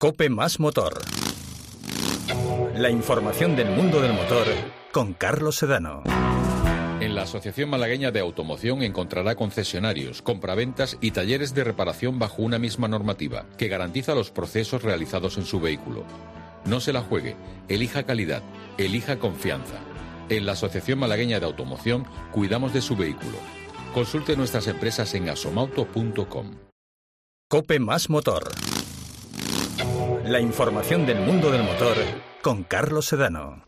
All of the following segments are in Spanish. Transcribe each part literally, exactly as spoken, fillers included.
COPE más Motor. La información del mundo del motor con Carlos Sedano. En la Asociación Malagueña de Automoción encontrará concesionarios, compraventas y talleres de reparación bajo una misma normativa que garantiza los procesos realizados en su vehículo. No se la juegue, elija calidad, elija confianza. En la Asociación Malagueña de Automoción cuidamos de su vehículo. Consulte nuestras empresas en asomauto punto com. COPE más Motor. La información del mundo del motor con Carlos Sedano.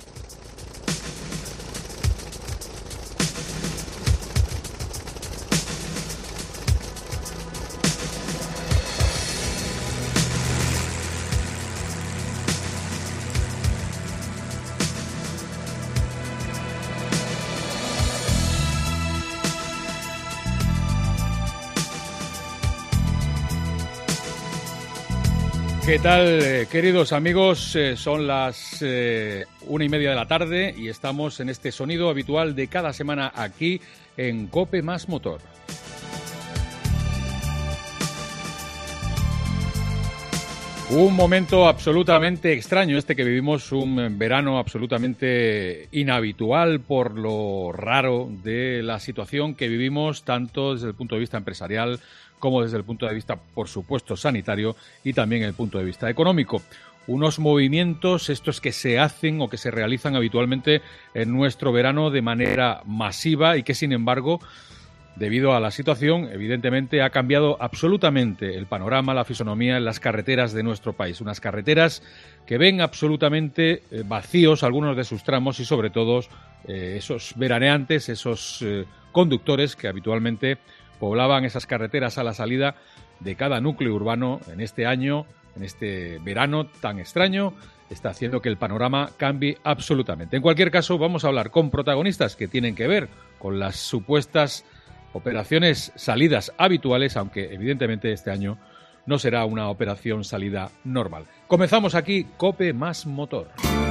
¿Qué tal, eh, queridos amigos? Eh, son las eh, una y media de la tarde y estamos en este sonido habitual de cada semana aquí en COPE más Motor. Un momento absolutamente extraño este que vivimos, un verano absolutamente inhabitual por lo raro de la situación que vivimos, tanto desde el punto de vista empresarial como desde el punto de vista, por supuesto, sanitario y también el punto de vista económico. Unos movimientos, estos que se hacen o que se realizan habitualmente en nuestro verano de manera masiva y que, sin embargo, debido a la situación, evidentemente ha cambiado absolutamente el panorama, la fisonomía en las carreteras de nuestro país. Unas carreteras que ven absolutamente vacíos algunos de sus tramos y, sobre todo, eh, esos veraneantes, esos eh, conductores que habitualmente poblaban esas carreteras a la salida de cada núcleo urbano en este año, en este verano tan extraño, está haciendo que el panorama cambie absolutamente. En cualquier caso, vamos a hablar con protagonistas que tienen que ver con las supuestas operaciones salidas habituales, aunque evidentemente este año no será una operación salida normal. Comenzamos aquí COPE más Motor.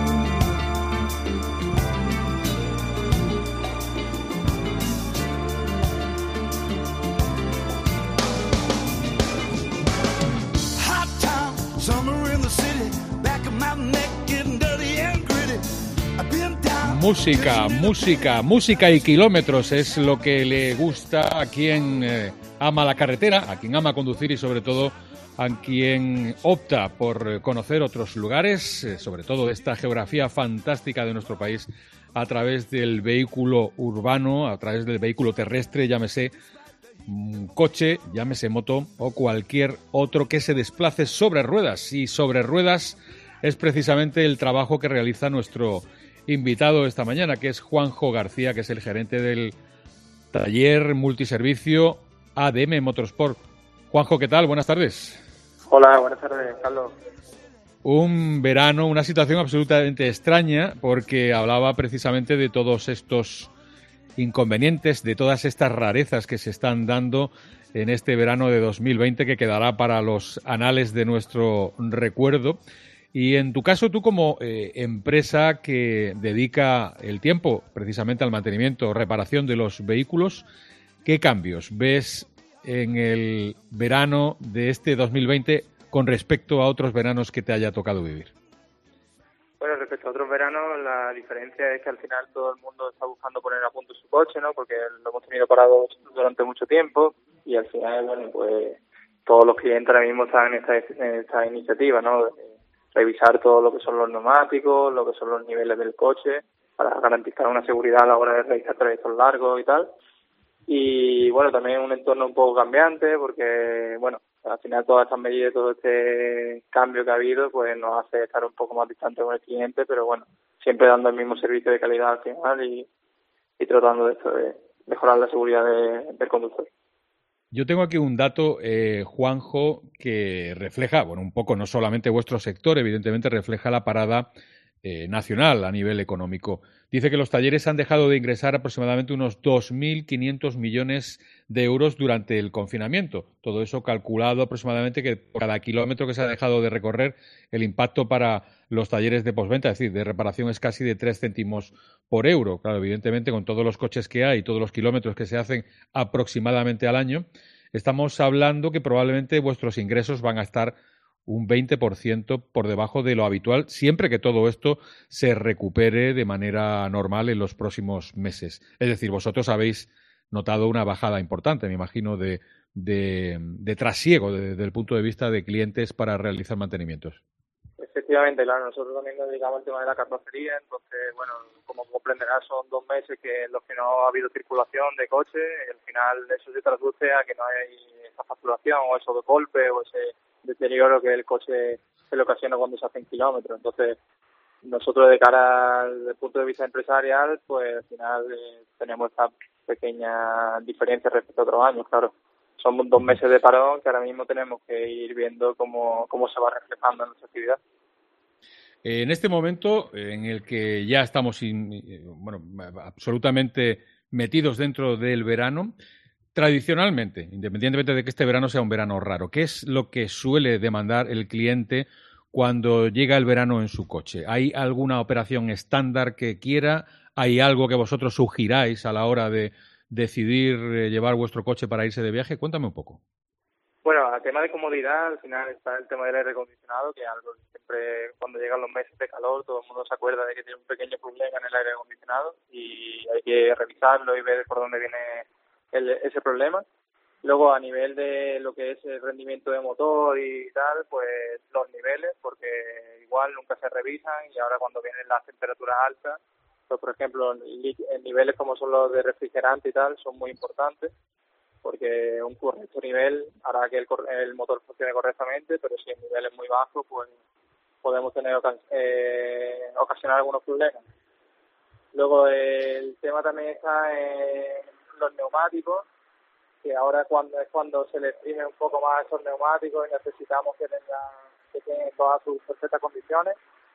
Música, música, música y kilómetros es lo que le gusta a quien eh, ama la carretera, a quien ama conducir y sobre todo a quien opta por conocer otros lugares, eh, sobre todo esta geografía fantástica de nuestro país a través del vehículo urbano, a través del vehículo terrestre, llámese un coche, llámese moto o cualquier otro que se desplace sobre ruedas. Y sobre ruedas es precisamente el trabajo que realiza nuestro invitado esta mañana, que es Juanjo García, que es el gerente del taller multiservicio A D M Motorsport. Juanjo, ¿qué tal? Buenas tardes. Hola, buenas tardes, Carlos. Un verano, una situación absolutamente extraña, porque hablaba precisamente de todos estos inconvenientes, de todas estas rarezas que se están dando en este verano de dos mil veinte, que quedará para los anales de nuestro recuerdo. Y en tu caso, tú como eh, empresa que dedica el tiempo precisamente al mantenimiento o reparación de los vehículos, ¿qué cambios ves en el verano de este dos mil veinte con respecto a otros veranos que te haya tocado vivir? Bueno, respecto a otros veranos, la diferencia es que al final todo el mundo está buscando poner a punto su coche, ¿no? Porque lo hemos tenido parado durante mucho tiempo y al final, bueno, pues todos los clientes ahora mismo están en esta, en esta iniciativa, ¿no? Revisar todo lo que son los neumáticos, lo que son los niveles del coche, para garantizar una seguridad a la hora de realizar trayectos largos y tal. Y bueno, también un entorno un poco cambiante, porque bueno, al final todas estas medidas, todo este cambio que ha habido, pues nos hace estar un poco más distante con el cliente, pero bueno, siempre dando el mismo servicio de calidad al final y, y tratando de esto, de mejorar la seguridad de, del conductor. Yo tengo aquí un dato, eh, Juanjo, que refleja, bueno, un poco no solamente vuestro sector, evidentemente refleja la parada eh, nacional a nivel económico. Dice que los talleres han dejado de ingresar aproximadamente unos dos mil quinientos millones de euros durante el confinamiento. Todo eso calculado aproximadamente que por cada kilómetro que se ha dejado de recorrer, el impacto para los talleres de postventa, es decir, de reparación, es casi de tres céntimos por euro. Claro, evidentemente, con todos los coches que hay y todos los kilómetros que se hacen aproximadamente al año, estamos hablando que probablemente vuestros ingresos van a estar un veinte por ciento por debajo de lo habitual, siempre que todo esto se recupere de manera normal en los próximos meses. Es decir, vosotros habéis notado una bajada importante, me imagino, de, de, de trasiego desde de, el punto de vista de clientes para realizar mantenimientos. Efectivamente, claro, nosotros también nos dedicamos al tema de la carrocería, entonces, bueno, como comprenderás, son dos meses que en los que no ha habido circulación de coche, y al final eso se traduce a que no hay esa facturación o esos golpes o ese deterioro que el coche se le ocasiona cuando se hacen kilómetros. Entonces, nosotros de cara al punto de vista empresarial, pues al final eh, tenemos esta pequeña diferencia respecto a otros años, claro. Son dos meses de parón que ahora mismo tenemos que ir viendo cómo, cómo se va reflejando en nuestra actividad. En este momento en el que ya estamos in, bueno, absolutamente metidos dentro del verano, tradicionalmente, independientemente de que este verano sea un verano raro, ¿qué es lo que suele demandar el cliente cuando llega el verano en su coche? ¿Hay alguna operación estándar que quiera? ¿Hay algo que vosotros sugiráis a la hora de decidir llevar vuestro coche para irse de viaje? Cuéntame un poco. Bueno, al tema de comodidad, al final está el tema del aire acondicionado, que algo siempre cuando llegan los meses de calor todo el mundo se acuerda de que tiene un pequeño problema en el aire acondicionado y hay que revisarlo y ver por dónde viene el, ese problema. Luego, a nivel de lo que es el rendimiento de motor y tal, pues los niveles, porque igual nunca se revisan y ahora cuando vienen las temperaturas altas, pues por ejemplo, en niveles como son los de refrigerante y tal, son muy importantes, porque un correcto nivel hará que el, el motor funcione correctamente, pero si el nivel es muy bajo, pues podemos tener eh, ocasionar algunos problemas. Luego el tema también está en los neumáticos, que ahora cuando es cuando se le exprime un poco más esos neumáticos y necesitamos que tengan que tengan todas sus perfectas condiciones.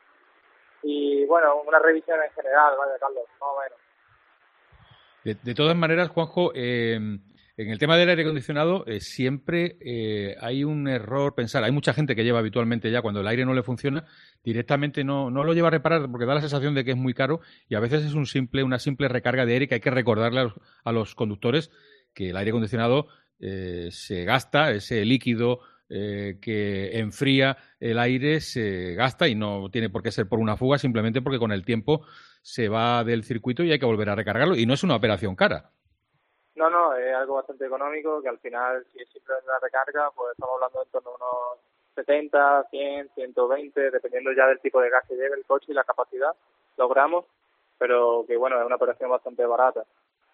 Y bueno, una revisión en general, vale, Carlos, más o menos. De, de todas maneras, Juanjo, eh, en el tema del aire acondicionado eh, siempre eh, hay un error pensar. Hay mucha gente que lleva habitualmente ya cuando el aire no le funciona, directamente no, no lo lleva a reparar porque da la sensación de que es muy caro y a veces es un simple, una simple recarga de aire que hay que recordarle a los, a los conductores que el aire acondicionado eh, se gasta, ese líquido eh, que enfría el aire se gasta y no tiene por qué ser por una fuga, simplemente porque con el tiempo se va del circuito y hay que volver a recargarlo y no es una operación cara. No, no, es algo bastante económico que al final, si es simplemente una recarga, pues estamos hablando en torno a unos setenta, cien, ciento veinte, dependiendo ya del tipo de gas que lleve el coche y la capacidad, logramos, pero que bueno, es una operación bastante barata.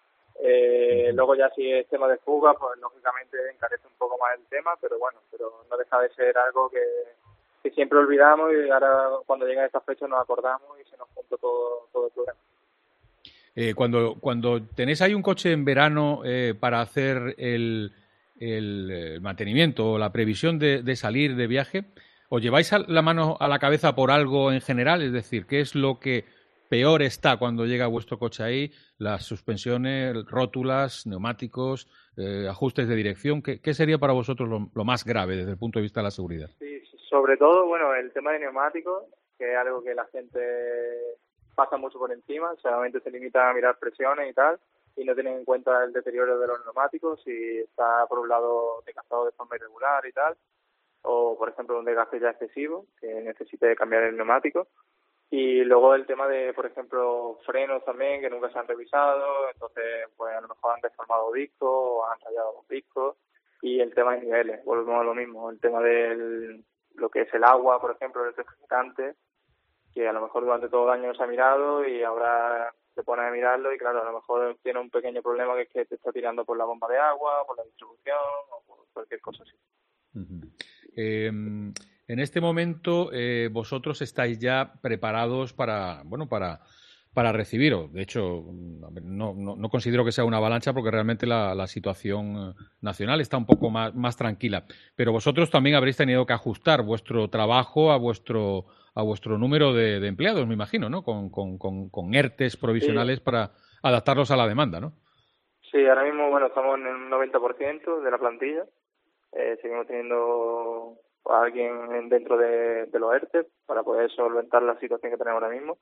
Eh, luego ya si es tema de fuga, pues lógicamente encarece un poco más el tema, pero bueno, pero no deja de ser algo que, que siempre olvidamos y ahora cuando llega esta fecha nos acordamos y se nos junta todo, todo el programa. Eh, cuando, cuando tenéis ahí un coche en verano eh, para hacer el, el, el mantenimiento o la previsión de, de salir de viaje, ¿os lleváis la mano a la cabeza por algo en general? Es decir, ¿qué es lo que peor está cuando llega vuestro coche ahí? Las suspensiones, rótulas, neumáticos, eh, ajustes de dirección. ¿Qué, qué sería para vosotros lo, lo más grave desde el punto de vista de la seguridad? Sí, sobre todo, bueno, el tema de neumáticos, que es algo que la gente pasa mucho por encima, solamente se limita a mirar presiones y tal, y no tienen en cuenta el deterioro de los neumáticos, si está por un lado desgastado de forma irregular y tal, o por ejemplo un desgaste ya excesivo, que necesite cambiar el neumático. Y luego el tema de, por ejemplo, frenos también, que nunca se han revisado, entonces pues a lo mejor han deformado discos o han rayado los discos. Y el tema de niveles, volvemos a lo mismo, el tema de lo que es el agua, por ejemplo, el refrescante, que a lo mejor durante todo el año no se ha mirado y ahora se pone a mirarlo y claro, a lo mejor tiene un pequeño problema que es que te está tirando por la bomba de agua, por la distribución o por cualquier cosa así. Uh-huh. Eh, en este momento eh, vosotros estáis ya preparados para, bueno, para, para recibiros. De hecho, no, no, no considero que sea una avalancha porque realmente la, la situación nacional está un poco más, más tranquila. Pero vosotros también habréis tenido que ajustar vuestro trabajo a vuestro a vuestro número de, de empleados, me imagino, ¿no? Con, con, con, con ERTES provisionales sí, para adaptarlos a la demanda, ¿no? Sí, ahora mismo, bueno, estamos en un noventa por ciento de la plantilla. Eh, seguimos teniendo a alguien dentro de, de los ERTE para poder solventar la situación que tenemos ahora mismo.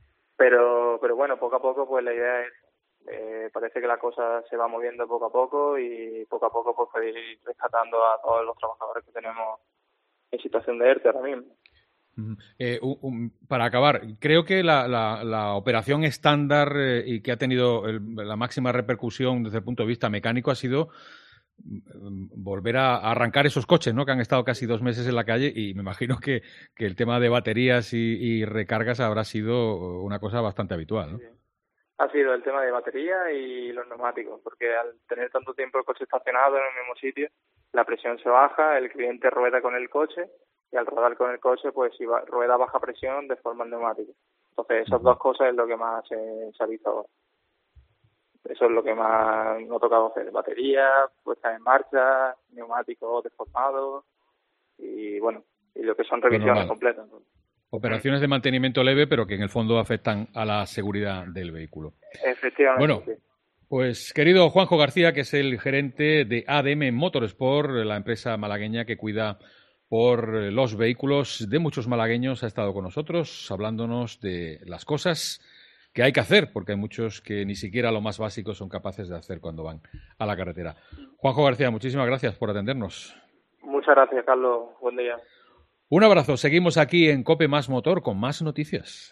Pero pero bueno, poco a poco, pues la idea es, eh, parece que la cosa se va moviendo poco a poco y poco a poco pues ir rescatando a todos los trabajadores que tenemos en situación de ERTE ahora mismo. Eh, um, um, para acabar, creo que la, la, la operación estándar eh, y que ha tenido el, la máxima repercusión desde el punto de vista mecánico ha sido volver a, a arrancar esos coches, ¿no? Que han estado casi dos meses en la calle, y me imagino que, que el tema de baterías y, y recargas habrá sido una cosa bastante habitual, ¿no? Sí. Ha sido el tema de batería y los neumáticos, porque al tener tanto tiempo el coche estacionado en el mismo sitio, la presión se baja, el cliente rueda con el coche, y al rodar con el coche, pues si va, rueda a baja presión, deforma el neumático. Entonces, esas dos cosas es lo que más se, se ha visto ahora. Eso es lo que más nos ha tocado hacer. Batería, puesta en marcha, neumáticos deformados y, bueno, y lo que son revisiones bueno, completas. Operaciones de mantenimiento leve, pero que en el fondo afectan a la seguridad del vehículo. Efectivamente. Bueno, sí. Pues querido Juanjo García, que es el gerente de A D M Motorsport, la empresa malagueña que cuida por los vehículos de muchos malagueños, ha estado con nosotros hablándonos de las cosas que hay que hacer, porque hay muchos que ni siquiera lo más básico son capaces de hacer cuando van a la carretera. Juanjo García, muchísimas gracias por atendernos. Muchas gracias, Carlos. Buen día. Un abrazo. Seguimos aquí en COPE Más Motor con más noticias.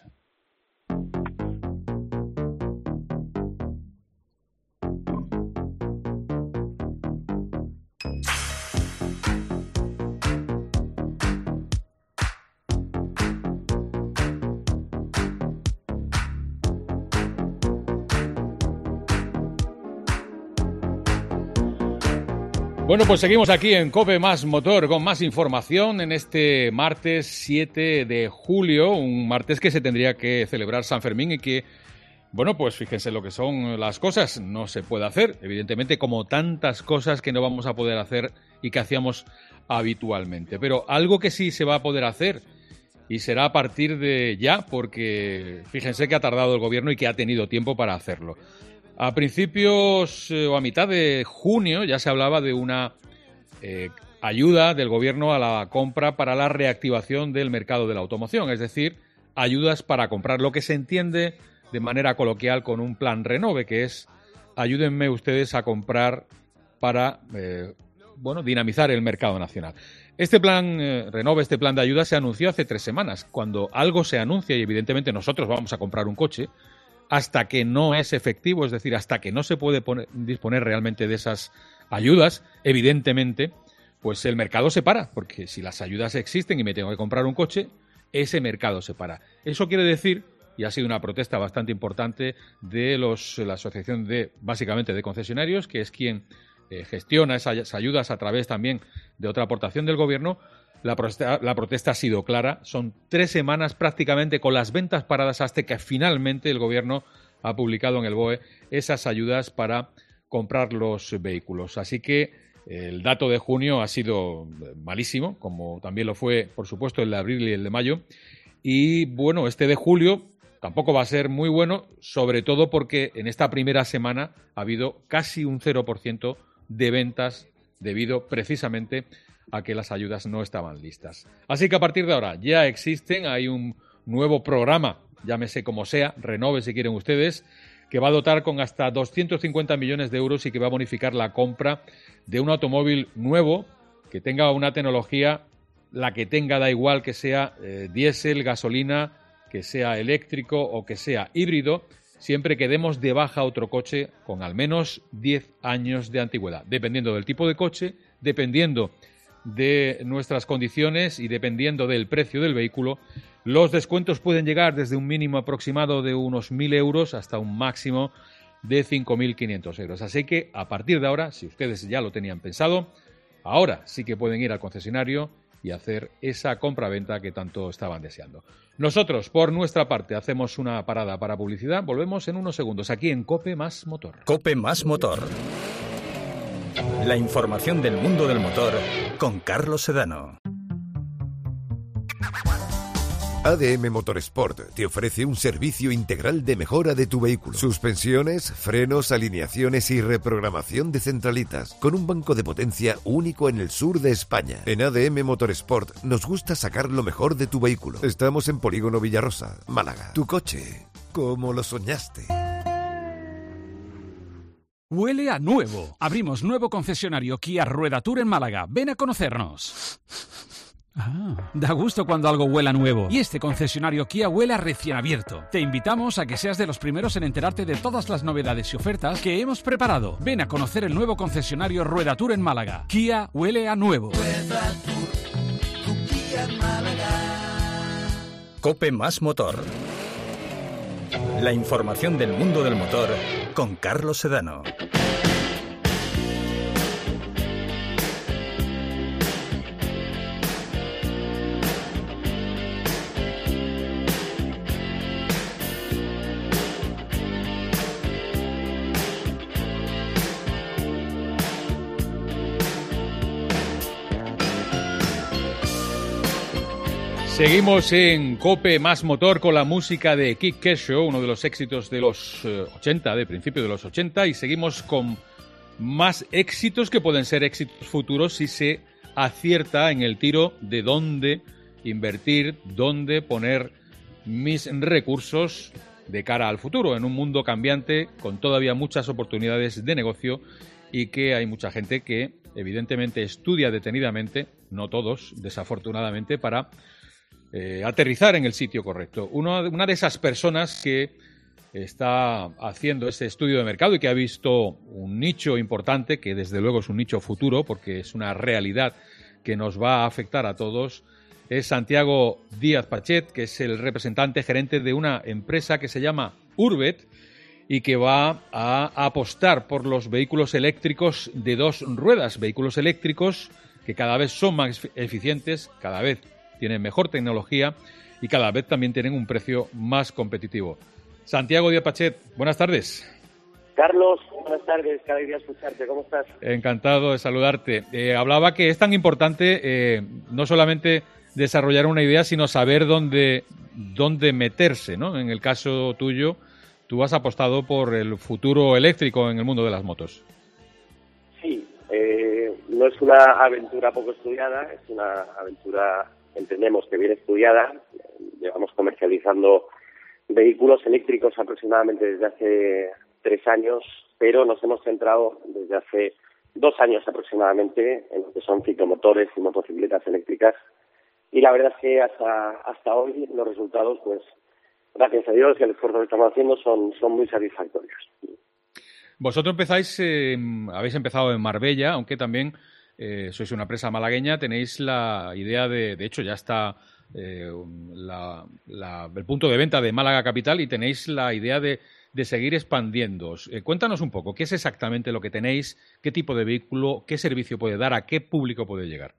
Bueno, pues seguimos aquí en COPE Más Motor con más información en este martes siete de julio, un martes que se tendría que celebrar San Fermín y que, bueno, pues fíjense lo que son las cosas, no se puede hacer, evidentemente, como tantas cosas que no vamos a poder hacer y que hacíamos habitualmente. Pero algo que sí se va a poder hacer, y será a partir de ya, porque fíjense que ha tardado el gobierno y que ha tenido tiempo para hacerlo. A principios eh, o a mitad de junio ya se hablaba de una eh, ayuda del gobierno a la compra para la reactivación del mercado de la automoción, es decir, ayudas para comprar, lo que se entiende de manera coloquial con un plan Renove, que es ayúdenme ustedes a comprar para eh, bueno, dinamizar el mercado nacional. Este plan eh, Renove, este plan de ayuda se anunció hace tres semanas. Cuando algo se anuncia y evidentemente nosotros vamos a comprar un coche, hasta que no es efectivo, es decir, hasta que no se puede poner, disponer realmente de esas ayudas, evidentemente, pues el mercado se para, porque si las ayudas existen y me tengo que comprar un coche, ese mercado se para. Eso quiere decir, y ha sido una protesta bastante importante de los, la asociación de, básicamente, de concesionarios, que es quien eh, gestiona esas ayudas a través también de otra aportación del gobierno. La protesta, la protesta ha sido clara. Son tres semanas prácticamente con las ventas paradas hasta que finalmente el gobierno ha publicado en el B O E esas ayudas para comprar los vehículos. Así que el dato de junio ha sido malísimo, como también lo fue, por supuesto, el de abril y el de mayo. Y bueno, este de julio tampoco va a ser muy bueno, sobre todo porque en esta primera semana ha habido casi un cero por ciento de ventas debido precisamente a que las ayudas no estaban listas. Así que a partir de ahora ya existen, hay un nuevo programa, llámese como sea, Renove si quieren ustedes, que va a dotar con hasta doscientos cincuenta millones de euros y que va a bonificar la compra de un automóvil nuevo que tenga una tecnología, la que tenga, da igual que sea eh, diésel, gasolina, que sea eléctrico o que sea híbrido, siempre que demos de baja otro coche con al menos diez años de antigüedad, dependiendo del tipo de coche, dependiendo de nuestras condiciones y dependiendo del precio del vehículo. Los descuentos pueden llegar desde un mínimo aproximado de unos mil euros hasta un máximo de cinco mil quinientos euros. Así que a partir de ahora, si ustedes ya lo tenían pensado, ahora sí que pueden ir al concesionario y hacer esa compraventa que tanto estaban deseando. Nosotros, por nuestra parte, hacemos una parada para publicidad. Volvemos en unos segundos aquí en COPE Más Motor. COPE Más Motor. La información del mundo del motor con Carlos Sedano. A D M Motorsport te ofrece un servicio integral de mejora de tu vehículo. Suspensiones, frenos, alineaciones y reprogramación de centralitas, con un banco de potencia único en el sur de España. En A D M Motorsport nos gusta sacar lo mejor de tu vehículo. Estamos en Polígono Villarrosa, Málaga. Tu coche, como lo soñaste. Huele a nuevo. Abrimos nuevo concesionario Kia Rueda Tour en Málaga. Ven a conocernos. Ah, da gusto cuando algo huela nuevo. Y este concesionario Kia huele a recién abierto. Te invitamos a que seas de los primeros en enterarte de todas las novedades y ofertas que hemos preparado. Ven a conocer el nuevo concesionario Rueda Tour en Málaga. Kia huele a nuevo. Rueda Tour, tu Kia en Málaga. COPE más motor. La información del mundo del motor con Carlos Sedano. Seguimos en COPE más motor con la música de Kid Kesho, uno de los éxitos de los eh, ochenta, de principio de los ochenta, y seguimos con más éxitos que pueden ser éxitos futuros si se acierta en el tiro de dónde invertir, dónde poner mis recursos de cara al futuro, en un mundo cambiante con todavía muchas oportunidades de negocio y que hay mucha gente que evidentemente estudia detenidamente, no todos, desafortunadamente, para Eh, aterrizar en el sitio correcto. Uno, una de esas personas que está haciendo ese estudio de mercado y que ha visto un nicho importante, que desde luego es un nicho futuro, porque es una realidad que nos va a afectar a todos, es Santiago Díaz Pachet, que es el representante gerente de una empresa que se llama Urbet y que va a apostar por los vehículos eléctricos de dos ruedas, vehículos eléctricos que cada vez son más eficientes, cada vez tienen mejor tecnología y cada vez también tienen un precio más competitivo. Santiago Díaz Pachet, buenas tardes. Carlos, buenas tardes, cada día escucharte, ¿cómo estás? Encantado de saludarte. Eh, hablaba que es tan importante eh, no solamente desarrollar una idea, sino saber dónde, dónde meterse, ¿no? En el caso tuyo, tú has apostado por el futuro eléctrico en el mundo de las motos. Sí, eh, no es una aventura poco estudiada, es una aventura, entendemos que bien estudiada. Llevamos comercializando vehículos eléctricos aproximadamente desde hace tres años, pero nos hemos centrado desde hace dos años aproximadamente en lo que son ciclomotores y motocicletas eléctricas. Y la verdad es que hasta hasta hoy los resultados, pues gracias a Dios y al esfuerzo que estamos haciendo, son, son muy satisfactorios. Vosotros empezáis, eh, habéis empezado en Marbella, aunque también Eh, sois una empresa malagueña, tenéis la idea de, de hecho ya está eh, la, la, el punto de venta de Málaga Capital y tenéis la idea de, de seguir expandiéndoos. Eh, cuéntanos un poco, ¿qué es exactamente lo que tenéis? ¿Qué tipo de vehículo? ¿Qué servicio puede dar? ¿A qué público puede llegar?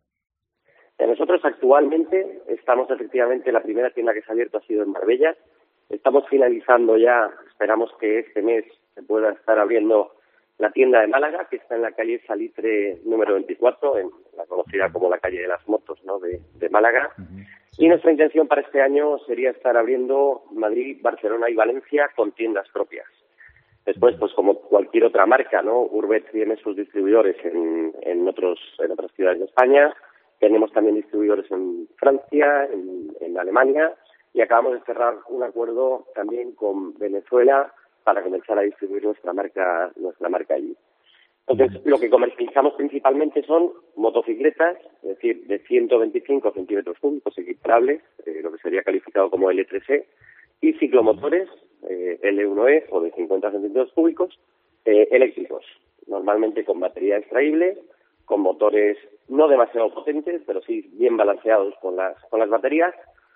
Nosotros actualmente estamos efectivamente, la primera tienda que se ha abierto ha sido en Marbella. Estamos finalizando ya, esperamos que este mes se pueda estar abriendo la tienda de Málaga, que está en la calle Salitre número veinticuatro, en la conocida como la calle de las motos, ¿no?, de, de Málaga. Uh-huh. Sí. Y nuestra intención para este año sería estar abriendo Madrid, Barcelona y Valencia con tiendas propias. Después, pues como cualquier otra marca, ¿no?, Urbet tiene sus distribuidores en, en otros en otras ciudades de España. Tenemos también distribuidores en Francia, en, en Alemania, y acabamos de cerrar un acuerdo también con Venezuela para comenzar a distribuir nuestra marca nuestra marca allí. Entonces, lo que comercializamos principalmente son motocicletas, es decir, de ciento veinticinco centímetros cúbicos equiparables, eh, lo que sería calificado como L tres E, y ciclomotores, eh, L uno E, o de cincuenta centímetros cúbicos, eh, eléctricos, normalmente con batería extraíble, con motores no demasiado potentes, pero sí bien balanceados con las, con las baterías,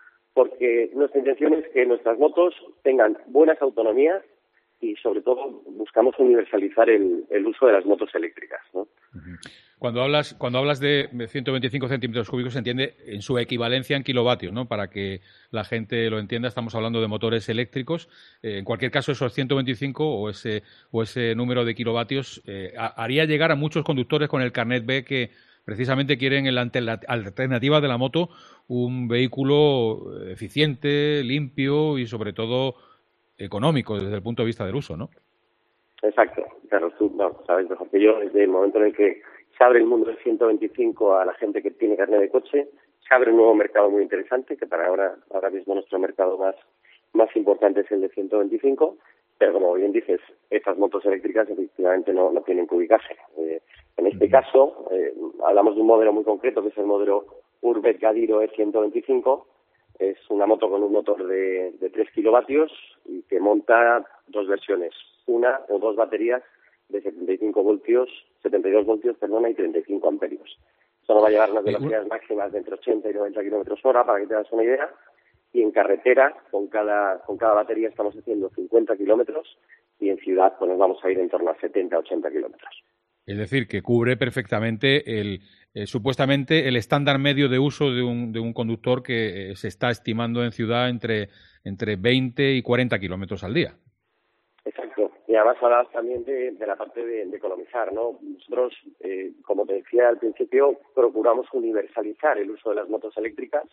porque nuestra intención es que nuestras motos tengan buenas autonomías y sobre todo buscamos universalizar el, el uso de las motos eléctricas, ¿no? Cuando hablas cuando hablas de ciento veinticinco centímetros cúbicos se entiende en su equivalencia en kilovatios, ¿no? Para que la gente lo entienda, estamos hablando de motores eléctricos. Eh, en cualquier caso, esos ciento veinticinco o ese o ese número de kilovatios eh, haría llegar a muchos conductores con el carnet B que precisamente quieren en la alternativa de la moto un vehículo eficiente, limpio y sobre todo económico desde el punto de vista del uso, ¿no? Exacto, claro, tú no, sabes mejor que yo, desde el momento en el que se abre el mundo del ciento veinticinco a la gente que tiene carnet de coche, se abre un nuevo mercado muy interesante, que para ahora ahora mismo nuestro mercado más más importante es el de ciento veinticinco, pero como bien dices, estas motos eléctricas efectivamente no, no tienen que ubicarse. Eh, en este uh-huh. caso, eh, hablamos de un modelo muy concreto, que es el modelo Urbet Gadiro E ciento veinticinco. Es una moto con un motor de, de tres kilovatios y que monta dos versiones, una o dos baterías de setenta y cinco voltios, setenta y dos voltios, perdona, y treinta y cinco amperios. Esto nos va a llevar unas velocidades máximas de entre ochenta y noventa kilómetros hora, para que te das una idea. Y en carretera, con cada con cada batería estamos haciendo cincuenta kilómetros, y en ciudad pues nos vamos a ir en torno a setenta a ochenta kilómetros. Es decir, que cubre perfectamente el eh, supuestamente el estándar medio de uso de un, de un conductor que eh, se está estimando en ciudad entre, entre veinte y cuarenta kilómetros al día. Exacto. Y además hablabas también de, de la parte de, de economizar, ¿no? Nosotros, eh, como te decía al principio, procuramos universalizar el uso de las motos eléctricas,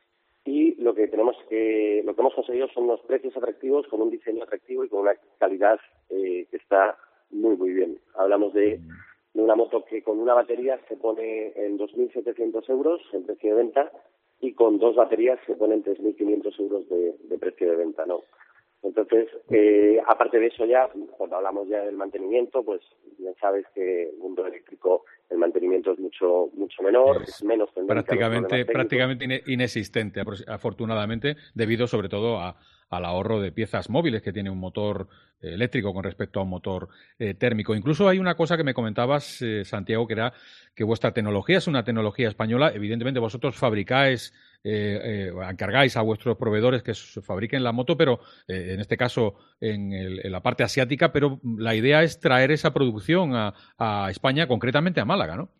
y lo que tenemos que lo que hemos conseguido son unos precios atractivos, con un diseño atractivo y con una calidad eh, que está muy muy bien. Hablamos de, de una moto que con una batería se pone en dos mil setecientos euros en precio de venta, y con dos baterías se pone en tres mil quinientos euros de, de precio de venta, ¿no? Entonces, eh, aparte de eso ya, cuando hablamos ya del mantenimiento, pues bien sabes que el mundo eléctrico, el mantenimiento es mucho mucho menor, es, es menos prácticamente prácticamente inexistente, afortunadamente, debido sobre todo a, al ahorro de piezas móviles que tiene un motor eh, eléctrico con respecto a un motor eh, térmico. Incluso hay una cosa que me comentabas, eh, Santiago, que era que vuestra tecnología es una tecnología española. Evidentemente vosotros fabricáis, eh, eh, encargáis a vuestros proveedores que fabriquen la moto, pero eh, en este caso en, el, en la parte asiática, pero la idea es traer esa producción a, a España, concretamente a Málaga, ¿no?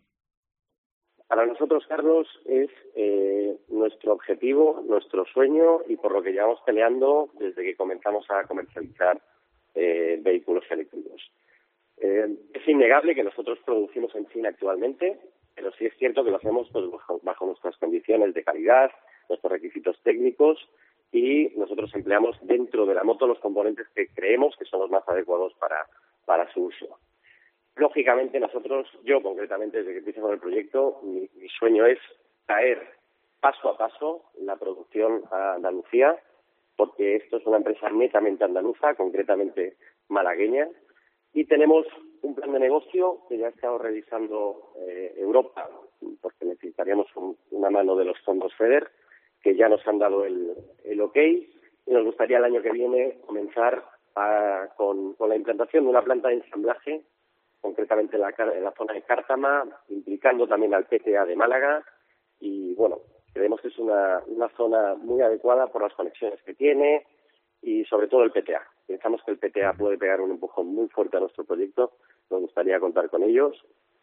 Para nosotros, Carlos, es eh, nuestro objetivo, nuestro sueño, y por lo que llevamos peleando desde que comenzamos a comercializar eh, vehículos eléctricos. Eh, es innegable que nosotros producimos en China actualmente, pero sí es cierto que lo hacemos pues, bajo, bajo nuestras condiciones de calidad, nuestros requisitos técnicos, y nosotros empleamos dentro de la moto los componentes que creemos que son los más adecuados para, para su uso. Lógicamente nosotros, yo concretamente desde que empecé con el proyecto, mi, mi sueño es traer paso a paso la producción a Andalucía, porque esto es una empresa netamente andaluza, concretamente malagueña, y tenemos un plan de negocio que ya ha estado revisando eh, Europa, porque necesitaríamos un, una mano de los fondos FEDER, que ya nos han dado el, el ok, y nos gustaría el año que viene comenzar a, con, con la implantación de una planta de ensamblaje, concretamente en la, en la zona de Cártama, implicando también al P T A de Málaga, y bueno, creemos que es una, una zona muy adecuada por las conexiones que tiene, y sobre todo el P T A. Pensamos que el P T A puede pegar un empujón muy fuerte a nuestro proyecto, nos gustaría contar con ellos,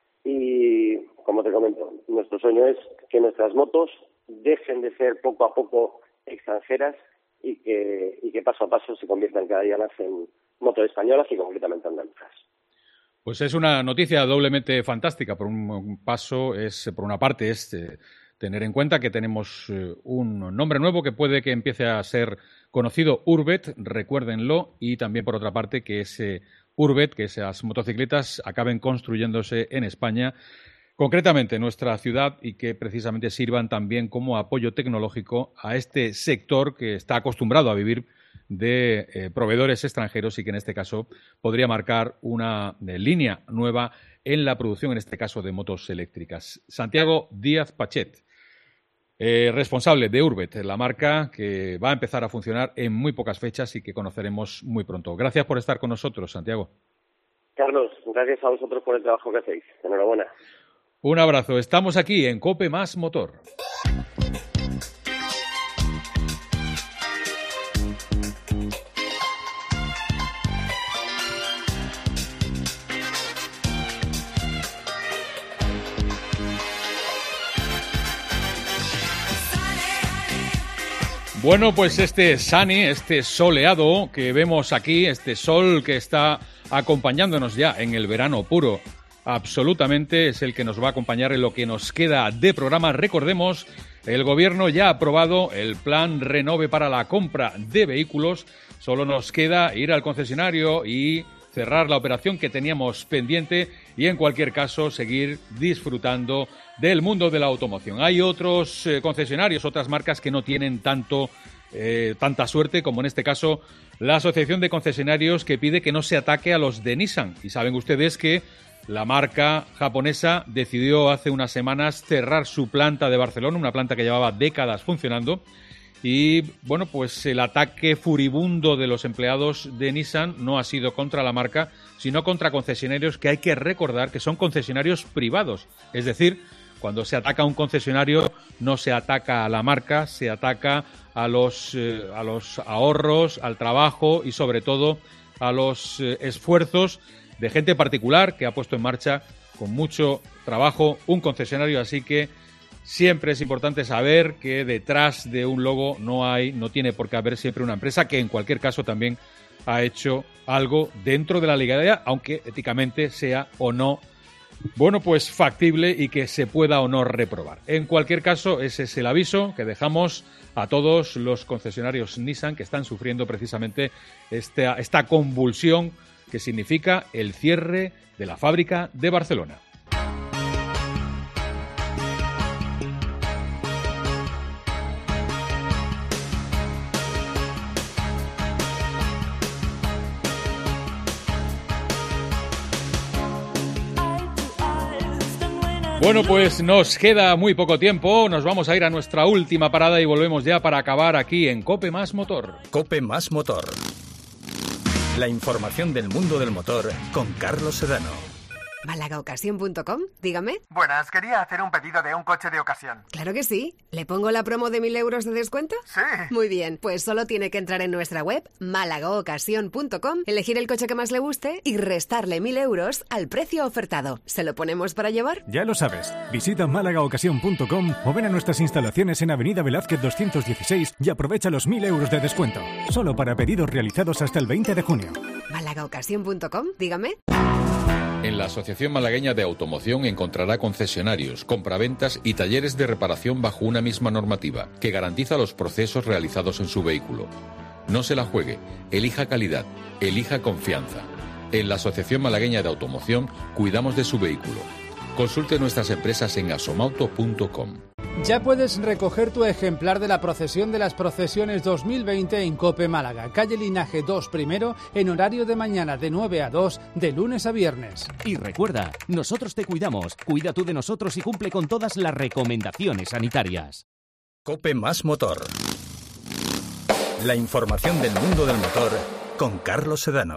y como te comento, nuestro sueño es que nuestras motos dejen de ser poco a poco extranjeras, y que, y que paso a paso se conviertan cada día más en motos españolas y concretamente andaluzas. Pues es una noticia doblemente fantástica. Por un paso, es por una parte, es eh, tener en cuenta que tenemos eh, un nombre nuevo que puede que empiece a ser conocido, Urbet, recuérdenlo, y también por otra parte que ese Urbet, que esas motocicletas acaben construyéndose en España, concretamente en nuestra ciudad, y que precisamente sirvan también como apoyo tecnológico a este sector que está acostumbrado a vivir de eh, proveedores extranjeros, y que en este caso podría marcar una eh, línea nueva en la producción, en este caso de motos eléctricas. Santiago Díaz Pachet, eh, responsable de Urbet, la marca que va a empezar a funcionar en muy pocas fechas y que conoceremos muy pronto. Gracias por estar con nosotros, Santiago. Carlos, gracias a vosotros por el trabajo que hacéis. Enhorabuena. Un abrazo. Estamos aquí en COPE Más Motor. Bueno, pues este sunny, este soleado que vemos aquí, este sol que está acompañándonos ya en el verano puro, absolutamente es el que nos va a acompañar en lo que nos queda de programa. Recordemos, el Gobierno ya ha aprobado el plan Renove para la compra de vehículos. Solo nos queda ir al concesionario y cerrar la operación que teníamos pendiente, y en cualquier caso seguir disfrutando del mundo de la automoción. Hay otros eh, concesionarios, otras marcas que no tienen tanto eh, tanta suerte, como en este caso la Asociación de Concesionarios, que pide que no se ataque a los de Nissan. Y saben ustedes que La marca japonesa decidió hace unas semanas cerrar su planta de Barcelona, una planta que llevaba décadas funcionando. Y bueno, pues el ataque furibundo de los empleados de Nissan no ha sido contra la marca, sino contra concesionarios que hay que recordar que son concesionarios privados. Es decir, cuando se ataca a un concesionario no se ataca a la marca, se ataca a los, eh, a los ahorros, al trabajo y sobre todo a los eh, esfuerzos de gente particular que ha puesto en marcha con mucho trabajo un concesionario. Así que siempre es importante saber que detrás de un logo no hay, no tiene por qué haber siempre una empresa que en cualquier caso también ha hecho algo dentro de la legalidad, aunque éticamente sea o no, bueno, pues factible y que se pueda o no reprobar. En cualquier caso, ese es el aviso que dejamos a todos los concesionarios Nissan que están sufriendo precisamente esta, esta convulsión que significa el cierre de la fábrica de Barcelona. Bueno, pues nos queda muy poco tiempo, nos vamos a ir a nuestra última parada y volvemos ya para acabar aquí en COPE Más Motor. COPE Más Motor. La información del mundo del motor con Carlos Sedano. málaga ocasión punto com, dígame. Buenas, quería hacer un pedido de un coche de ocasión. Claro que sí. ¿Le pongo la promo de mil euros de descuento? Sí. Muy bien, pues solo tiene que entrar en nuestra web, málaga ocasión punto com, elegir el coche que más le guste y restarle mil euros al precio ofertado. ¿Se lo ponemos para llevar? Ya lo sabes. Visita málaga ocasión punto com o ven a nuestras instalaciones en Avenida Velázquez doscientos dieciséis y aprovecha los mil euros de descuento. Solo para pedidos realizados hasta el veinte de junio. málaga ocasión punto com, dígame. En la Asociación Malagueña de Automoción encontrará concesionarios, compraventas y talleres de reparación bajo una misma normativa, que garantiza los procesos realizados en su vehículo. No se la juegue, elija calidad, elija confianza. En la Asociación Malagueña de Automoción cuidamos de su vehículo. Consulte nuestras empresas en asomauto punto com. Ya puedes recoger tu ejemplar de la procesión de las procesiones dos mil veinte en COPE Málaga, calle Linaje dos primero, en horario de mañana de nueve a dos, de lunes a viernes. Y recuerda, nosotros te cuidamos, cuida tú de nosotros y cumple con todas las recomendaciones sanitarias. COPE Más Motor. La información del mundo del motor con Carlos Sedano.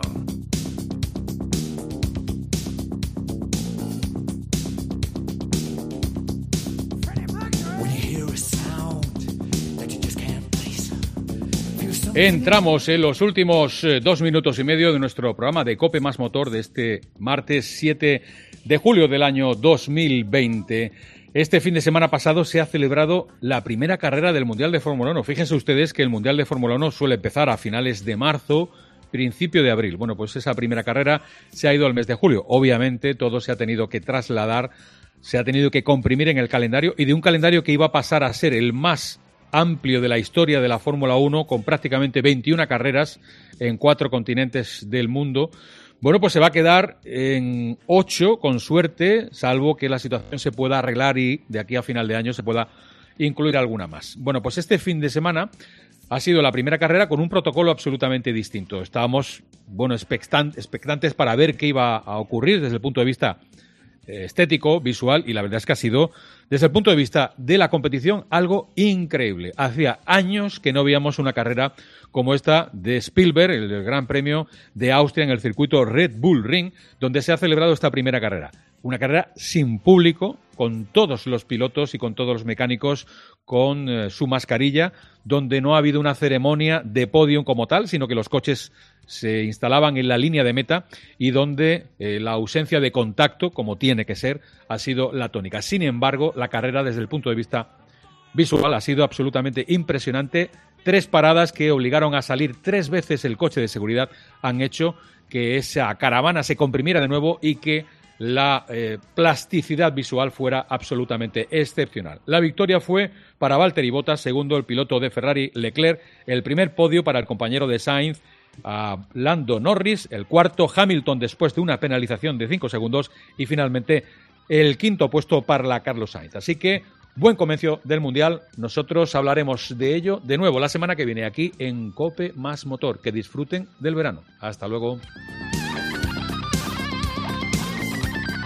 Entramos en los últimos eh, dos minutos y medio de nuestro programa de COPE Más Motor de este martes siete de julio del año dos mil veinte. Este fin de semana pasado se ha celebrado la primera carrera del Mundial de Fórmula uno. Fíjense ustedes que el Mundial de Fórmula uno suele empezar a finales de marzo, principio de abril. Bueno, pues esa primera carrera se ha ido al mes de julio. Obviamente todo se ha tenido que trasladar, se ha tenido que comprimir en el calendario, y de un calendario que iba a pasar a ser el más amplio de la historia de la Fórmula uno, con prácticamente veintiuna carreras en cuatro continentes del mundo. Bueno, pues se va a quedar en ocho, con suerte, salvo que la situación se pueda arreglar y de aquí a final de año se pueda incluir alguna más. Bueno, pues este fin de semana ha sido la primera carrera con un protocolo absolutamente distinto. Estábamos, bueno, expectantes para ver qué iba a ocurrir desde el punto de vista estético, visual, y la verdad es que ha sido, desde el punto de vista de la competición, algo increíble. Hacía años que no veíamos una carrera como esta de Spielberg, el Gran Premio de Austria en el circuito Red Bull Ring, donde se ha celebrado esta primera carrera. Una carrera sin público, con todos los pilotos y con todos los mecánicos con eh, su mascarilla, donde no ha habido una ceremonia de podium como tal, sino que los coches se instalaban en la línea de meta y donde eh, la ausencia de contacto, como tiene que ser, ha sido la tónica. Sin embargo, la carrera desde el punto de vista visual ha sido absolutamente impresionante. Tres paradas que obligaron a salir tres veces el coche de seguridad han hecho que esa caravana se comprimiera de nuevo y que la eh, plasticidad visual fuera absolutamente excepcional. La victoria fue para Valtteri Bottas, segundo el piloto de Ferrari Leclerc, el primer podio para el compañero de Sainz, a Lando Norris, el cuarto Hamilton después de una penalización de cinco segundos y finalmente el quinto puesto para Carlos Sainz. Así que buen comienzo del Mundial. Nosotros hablaremos de ello de nuevo la semana que viene aquí en COPE Más Motor. Que disfruten del verano. Hasta luego.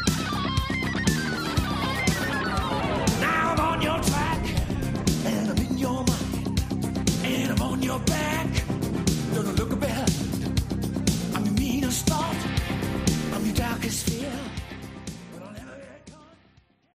no better.